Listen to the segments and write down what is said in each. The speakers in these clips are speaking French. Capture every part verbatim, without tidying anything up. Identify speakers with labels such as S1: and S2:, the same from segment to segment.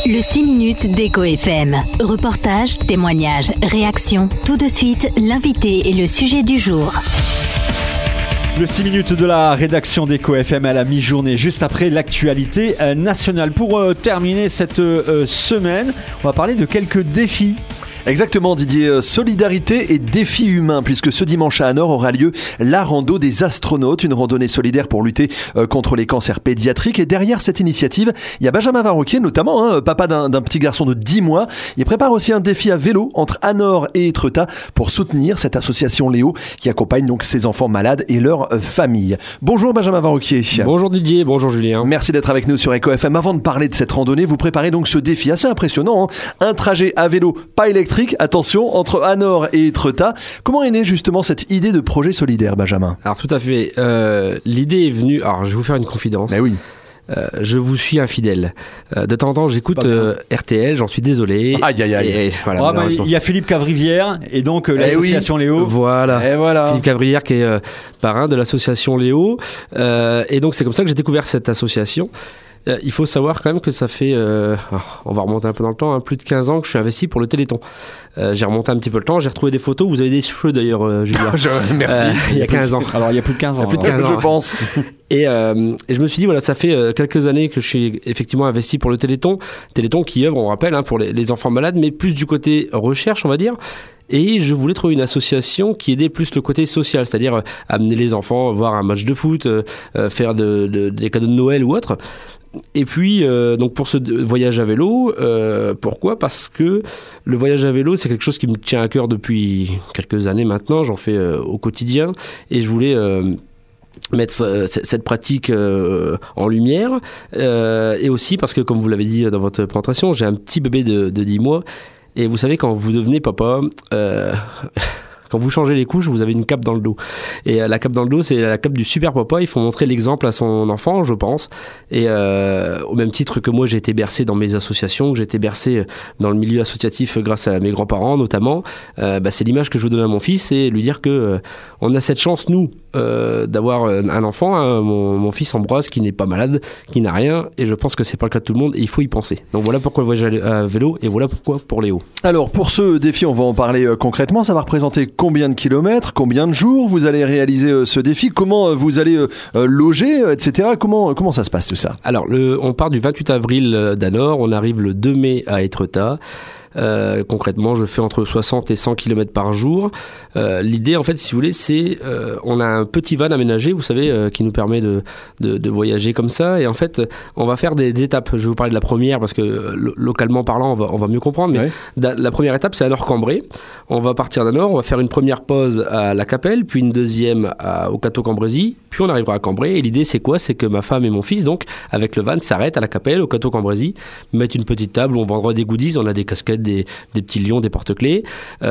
S1: Le six minutes d'Eco F M. Reportage, témoignages, réactions. Tout de suite, l'invité et le sujet du jour.
S2: Le six minutes de la rédaction d'Eco F M à la mi-journée, juste après l'actualité nationale. Pour euh, terminer cette euh, semaine, on va parler de quelques défis.
S3: Exactement Didier, solidarité et défis humains, puisque ce dimanche à Hanovre aura lieu la rando des astronautes, une randonnée solidaire pour lutter contre les cancers pédiatriques. Et derrière cette initiative, il y a Benjamin Varroquier notamment, hein, papa d'un, d'un petit garçon de dix mois. Il prépare aussi un défi à vélo entre Hanovre et Étretat pour soutenir cette association Léo qui accompagne donc ses enfants malades et leurs familles. Bonjour Benjamin Varroquier.
S4: Bonjour Didier, bonjour Julien.
S3: Merci d'être avec nous sur Eco F M. Avant de parler de cette randonnée, vous préparez donc ce défi assez impressionnant, hein, un trajet à vélo pas électrique. Attention, entre Hanovre et Étretat. Comment est née justement cette idée de projet solidaire, Benjamin ?
S4: Alors tout à fait. Euh, l'idée est venue... Alors je vais vous faire une confidence.
S3: Mais oui.
S4: Euh, je vous suis infidèle. Euh, de temps en temps, j'écoute euh, R T L, j'en suis désolé.
S3: Aïe, aïe, aïe.
S2: Et, voilà, oh, bah, il y a Philippe Cavrivière et donc euh, l'association
S3: oui.
S2: Léo.
S4: Voilà.
S3: Et voilà.
S4: Philippe Cavrivière qui est euh, parrain de l'association Léo. Euh, et donc c'est comme ça que j'ai découvert cette association. Il faut savoir quand même que ça fait, euh, on va remonter un peu dans le temps, hein, plus de quinze ans que je suis investi pour le Téléthon. Euh, j'ai remonté un petit peu le temps, j'ai retrouvé des photos, vous avez des cheveux d'ailleurs, euh, Julien.
S3: je, merci.
S4: Euh, il y a quinze ans.
S2: Alors il y a plus de quinze ans.
S4: Il y a plus de quinze ans,
S3: je pense.
S4: Et, euh, et je me suis dit, voilà, ça fait euh, quelques années que je suis effectivement investi pour le Téléthon. Téléthon qui œuvre, on rappelle, hein, pour les, les enfants malades, mais plus du côté recherche, on va dire. Et je voulais trouver une association qui aidait plus le côté social, c'est-à-dire euh, amener les enfants voir un match de foot, euh, euh, faire de, de, des cadeaux de Noël ou autre. Et puis, euh, donc pour ce voyage à vélo, euh, pourquoi ? Parce que le voyage à vélo, c'est quelque chose qui me tient à cœur depuis quelques années maintenant. J'en fais euh, au quotidien et je voulais euh, mettre euh, cette pratique euh, en lumière. Euh, et aussi parce que, comme vous l'avez dit dans votre présentation, j'ai un petit bébé de, de dix mois. Et vous savez, quand vous devenez papa... Euh, Quand vous changez les couches, vous avez une cape dans le dos. Et euh, la cape dans le dos, c'est la cape du super papa. Il faut montrer l'exemple à son enfant, je pense. Et euh, au même titre que moi, j'ai été bercé dans mes associations, j'ai été bercé dans le milieu associatif grâce à mes grands-parents notamment. Euh, bah, c'est l'image que je veux donner à mon fils et lui dire que euh, on a cette chance, nous, euh, d'avoir un enfant, hein, mon, mon fils Ambroise, qui n'est pas malade, qui n'a rien. Et je pense que c'est pas le cas de tout le monde et il faut y penser. Donc voilà pourquoi le voyage à vélo et voilà pourquoi pour Léo. Alors
S3: pour ce défi, on va en parler euh, concrètement. Ça va représenter combien de kilomètres, combien de jours vous allez réaliser euh, ce défi, comment euh, vous allez euh, euh, loger, euh, et cetera. Comment, comment ça se passe tout ça ?
S4: Alors, le, on part du vingt-huit avril d'Hanovre, on arrive le deux mai à Étretat. Euh, concrètement, je fais entre soixante et cent kilomètres par jour. Euh, l'idée, en fait, si vous voulez, c'est euh, on a un petit van aménagé, vous savez, euh, qui nous permet de, de, de voyager comme ça. Et en fait, on va faire des, des étapes. Je vais vous parler de la première parce que lo- localement parlant, on va, on va mieux comprendre. Mais
S3: oui.
S4: da, la première étape, c'est à Hanovre-Cambrai. On va partir d'Hanovre, on va faire une première pause à La Capelle, puis une deuxième à, au Cateau-Cambrésis, puis on arrivera à Cambrai. Et l'idée, c'est quoi ? C'est que ma femme et mon fils, donc, avec le van, s'arrêtent à La Capelle, au Cateau-Cambrésis, mettent une petite table où on vendra des goodies, on a des casquettes, Des, des petits lions, des porte-clés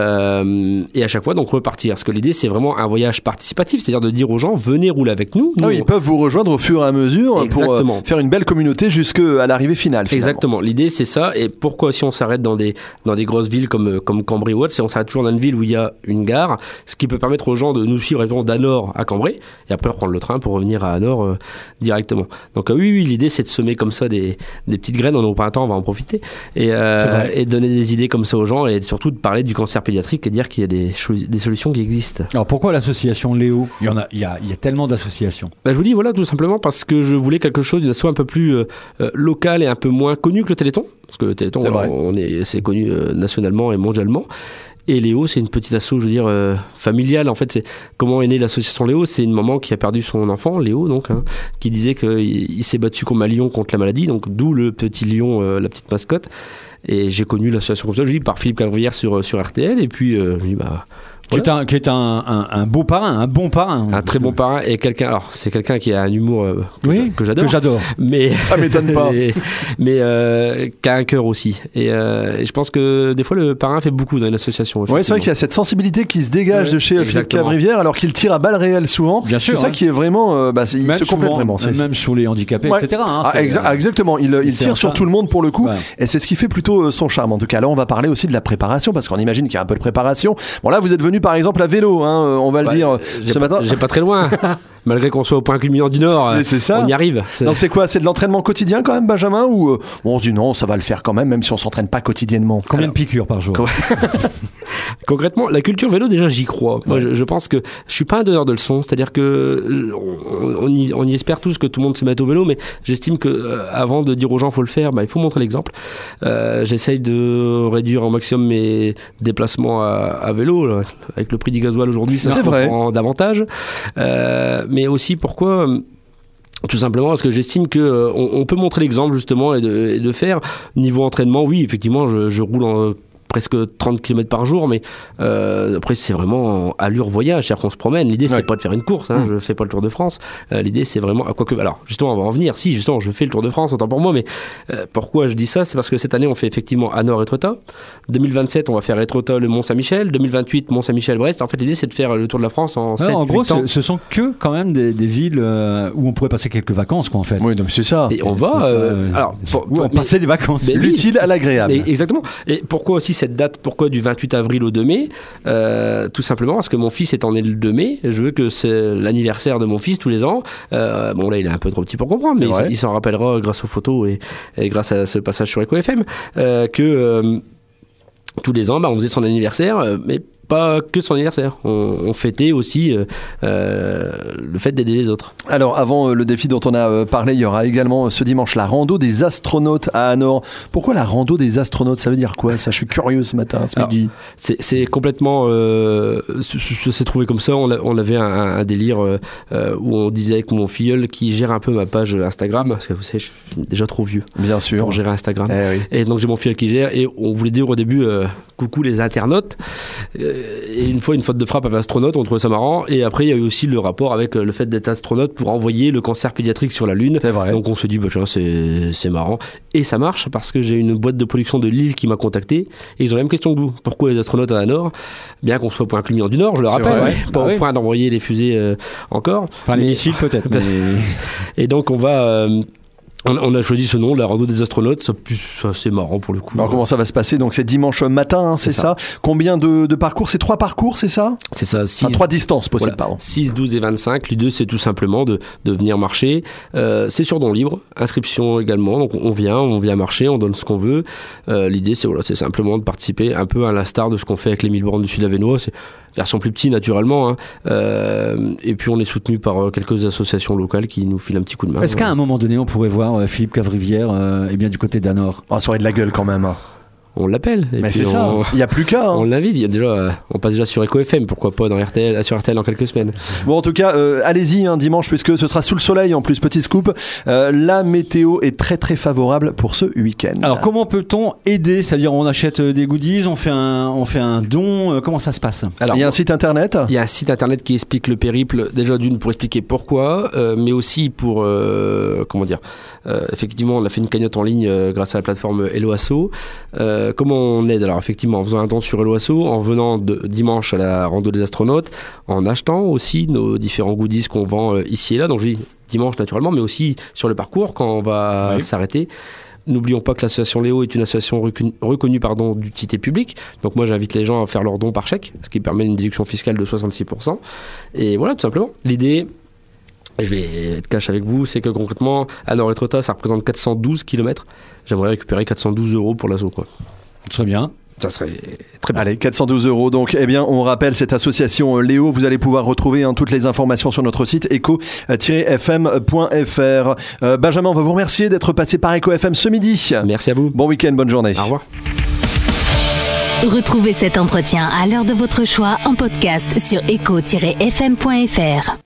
S4: euh, et à chaque fois donc repartir, parce que l'idée c'est vraiment un voyage participatif, c'est-à-dire de dire aux gens venez rouler avec nous, nous
S3: ah oui, on... ils peuvent vous rejoindre au fur et à mesure. Exactement. Pour euh, faire une belle communauté jusqu'à l'arrivée finale finalement.
S4: Exactement, l'idée c'est ça. Et pourquoi si on s'arrête dans des, dans des grosses villes comme, comme Cambrai ou autre, c'est on s'arrête toujours dans une ville où il y a une gare, ce qui peut permettre aux gens de nous suivre d'Hanovre à Cambrai et après reprendre le train pour revenir à Hanovre euh, directement. Donc euh, oui, oui, l'idée c'est de semer comme ça des, des petites graines, on n'a pas un temps, on va en profiter et, euh, et donner des idées comme ça aux gens et surtout de parler du cancer pédiatrique et dire qu'il y a des, cho- des solutions qui existent.
S2: Alors pourquoi l'association Léo ? Il y en a, il y a, il y a tellement d'associations.
S4: Ben, je vous dis voilà, tout simplement parce que je voulais quelque chose d'une asso un peu plus euh, euh, local et un peu moins connu que le Téléthon, parce que le Téléthon
S3: c'est,
S4: voilà, on est, c'est connu euh, nationalement et mondialement. Et Léo, c'est une petite asso, je veux dire, euh, familiale. En fait, c'est comment est née l'association Léo. C'est une maman qui a perdu son enfant, Léo, donc, hein, qui disait qu'il il s'est battu comme un lion contre la maladie, donc d'où le petit lion, euh, la petite mascotte. Et j'ai connu l'association comme ça, je dis, par Philippe Cavrivière sur, sur R T L. Et puis, euh, je dis, bah...
S2: Voilà. Qui est, un, qui est un, un, un beau parrain, un bon parrain.
S4: Un très bon parrain et quelqu'un. Alors c'est quelqu'un qui a un humour euh, que,
S2: oui,
S4: que j'adore.
S2: Que j'adore.
S4: Mais
S3: ça m'étonne pas.
S4: mais mais euh, qui a un cœur aussi. Et, euh, et je pense que des fois le parrain fait beaucoup dans une association.
S3: Oui, c'est vrai qu'il y a cette sensibilité qui se dégage ouais, de chez exactement. Philippe Cavrivière, alors qu'il tire à balles réelles souvent.
S2: Bien sûr.
S3: C'est hein. ça qui est vraiment. Euh, bah, c'est, il
S2: même
S3: se complète
S2: souvent,
S3: vraiment. C'est,
S2: même sur les handicapés,
S3: ouais.
S2: et cetera. Hein,
S3: ah, exa- euh, exactement. Il, il tire sur tout le monde pour le coup, ouais. et c'est ce qui fait plutôt son charme. En tout cas, là, on va parler aussi de la préparation parce qu'on imagine qu'il y a un peu de préparation. Bon, là, vous êtes venu par exemple à vélo. Hein, on va le
S4: bah,
S3: dire
S4: ce
S3: pas,
S4: matin. J'ai pas très loin. malgré qu'on soit au point culminant du Nord,
S3: Mais c'est ça.
S4: on y arrive.
S3: Donc c'est quoi? C'est de l'entraînement quotidien quand même, Benjamin? Ou euh, on se dit non, ça va le faire quand même, même si on s'entraîne pas quotidiennement?
S2: Combien
S4: Alors,
S2: de piqûres par jour?
S4: Concrètement, la culture vélo, déjà, j'y crois. Moi, je, je pense que je suis pas un donneur de leçons, c'est-à-dire que on, on, y, on y espère tous que tout le monde se mette au vélo, mais j'estime que euh, avant de dire aux gens faut le faire, bah, il faut montrer l'exemple. Euh, j'essaye de réduire au maximum mes déplacements à, à vélo. Là. Avec le prix du gasoil aujourd'hui, ça
S3: C'est
S4: se
S3: vrai.
S4: comprend davantage. Euh, mais aussi pourquoi tout simplement parce que j'estime que euh, on, on peut montrer l'exemple justement et de, et de faire. Niveau entraînement, oui, effectivement, je, je roule en presque trente kilomètres par jour, mais euh, après c'est vraiment allure voyage, c'est-à-dire qu'on se promène. L'idée c'est
S3: Ouais.
S4: pas de faire une course, hein,
S3: Mmh.
S4: je fais pas le Tour de France. Euh, l'idée c'est vraiment, quoi que, alors justement on va en venir. Si justement je fais le Tour de France, autant pour moi, mais euh, pourquoi je dis ça, c'est parce que cette année on fait effectivement Hanovre Étretat. deux mille vingt-sept on va faire Étretat le Mont-Saint-Michel. deux mille vingt-huit Mont-Saint-Michel-Brest. En fait l'idée c'est de faire le Tour de la France en
S2: Ouais,
S4: sept,
S2: en gros,
S4: huit ans.
S2: ce, ce sont que quand même des, des villes euh, où on pourrait passer quelques vacances, quoi, en fait.
S3: Oui, non, mais c'est ça.
S4: Et on
S2: C'est
S4: va.
S2: ça,
S4: euh,
S2: euh,
S4: alors, pour-
S2: Où
S4: pour-
S2: on
S4: mais-
S2: passait des vacances.
S4: mais- oui.
S3: L'utile à l'agréable.
S4: Mais exactement. Et pourquoi aussi cette date? Pourquoi du vingt-huit avril au deux mai? euh, Tout simplement parce que mon fils étant né le deux mai, je veux que c'est l'anniversaire de mon fils tous les ans. Euh, bon là, il est un peu trop petit pour comprendre, mais
S3: C'est vrai.
S4: il, il s'en rappellera grâce aux photos et, et grâce à ce passage sur Eco F M euh, que euh, tous les ans, bah, on faisait son anniversaire, euh, mais pas que son anniversaire. On, on fêtait aussi euh, euh, le fait d'aider les autres.
S3: Alors avant euh, le défi dont on a euh, parlé, il y aura également euh, ce dimanche la rando des astronautes à Hanovre. Pourquoi la rando des astronautes? Ça veut dire quoi ça? Je suis curieux ce matin, ce
S4: Alors,
S3: midi.
S4: C'est, c'est complètement. Euh, ça s'est trouvé comme ça. On, a- on avait un, un délire euh, euh, où on disait avec mon filleul qui gère un peu ma page Instagram, parce que vous savez, je suis déjà trop vieux
S3: Bien sûr.
S4: pour gérer Instagram.
S3: Eh oui.
S4: Et donc j'ai mon filleul qui gère, et on voulait dire au début euh, coucou les internautes. Euh, et une fois, une faute de frappe avec astronaute, on trouvait ça marrant. Et après, il y a eu aussi le rapport avec euh, le fait d'être astronaute pour envoyer le cancer pédiatrique sur la Lune.
S3: C'est vrai.
S4: Donc on se dit, bah, tiens, c'est, c'est marrant. Et ça marche parce que j'ai une boîte de production de Lille qui m'a contacté et ils ont la même question que vous. Pourquoi les astronautes à Hanovre? Bien qu'on soit au point culminant du Nord, je le
S3: C'est
S4: rappelle,
S3: vrai.
S4: ouais, pas
S2: Bah
S4: au
S2: oui.
S4: point d'envoyer les fusées euh, encore.
S2: Enfin, les
S4: Mais-
S2: missiles peut-être. mais...
S4: Et donc on va... euh, on, on a choisi ce nom, la rando des astronautes. Ça, ça, c'est marrant pour le coup.
S3: Alors comment ça va se passer? Donc c'est dimanche matin, hein, c'est
S4: C'est
S3: ça. Combien de, de parcours? C'est trois parcours, c'est ça?
S4: C'est ça, six,
S3: Enfin, trois distances possibles,
S4: voilà,
S3: pardon.
S4: six, douze et vingt-cinq. L'idée, c'est tout simplement de, de venir marcher. Euh, c'est sur don libre, inscription également. Donc, on vient, on vient marcher, on donne ce qu'on veut. Euh, l'idée, c'est, voilà, c'est simplement de participer un peu à l'instar de ce qu'on fait avec les mille bornes du Sud-Avesnois. C'est version plus petite, naturellement. Hein. Euh, et puis, on est soutenu par euh, quelques associations locales qui nous filent un petit coup de main.
S2: Est-ce qu'à un moment donné, on pourrait voir euh, Philippe Cavrivière euh, eh bien, du côté d'Hanovre?
S3: Oh, ça aurait de la gueule quand même. hein.
S4: On l'appelle. Et
S3: Mais
S4: puis
S3: c'est ça.
S4: on-
S3: Il n'y a plus qu'à. hein.
S4: On l'invite. Il y a déjà, euh, on passe déjà sur Eco F M. Pourquoi pas dans R T L, sur R T L en quelques semaines.
S3: Bon, en tout cas, euh, allez-y hein, dimanche, puisque ce sera sous le soleil. En plus, petit scoop, euh, la météo est très très favorable pour ce week-end.
S2: Alors, comment peut-on aider? C'est-à-dire, on achète euh, des goodies, on fait un, on fait un don, euh, comment ça se passe?
S4: Alors,
S3: il y a un site internet.
S4: il y a un site internet qui explique le périple, déjà d'une pour expliquer pourquoi, euh, mais aussi pour, euh, comment dire, euh, effectivement on a fait une cagnotte en ligne euh, grâce à la plateforme Hello Asso. Euh, comment on aide? Alors effectivement en faisant un don sur Hello Asso, en venant de, dimanche à la rando des astronautes, en achetant aussi nos différents goodies qu'on vend euh, ici et là, donc je dis dimanche naturellement, mais aussi sur le parcours quand on va
S2: Oui.
S4: s'arrêter. N'oublions pas que l'association Léo est une association reconnue, reconnue pardon, d'utilité publique. Donc moi j'invite les gens à faire leur don par chèque, ce qui permet une déduction fiscale de soixante-six pour cent. Et voilà, tout simplement. L'idée, je vais être cash avec vous, c'est que concrètement, Hanovre Étretat, ça représente quatre cent douze kilomètres. J'aimerais récupérer quatre cent douze euros pour l'asso, quoi.
S2: Très bien.
S4: Ça serait très bien.
S3: Allez, quatre cent douze euros. Donc, eh bien, on rappelle cette association euh, Léo. Vous allez pouvoir retrouver hein, toutes les informations sur notre site eco tiret f m point f r. Euh, Benjamin, on va vous remercier d'être passé par Eco F M ce midi.
S4: Merci à vous.
S3: Bon week-end, bonne journée.
S4: Au revoir.
S1: Retrouvez cet entretien à l'heure de votre choix en podcast sur eco tiret f m point f r.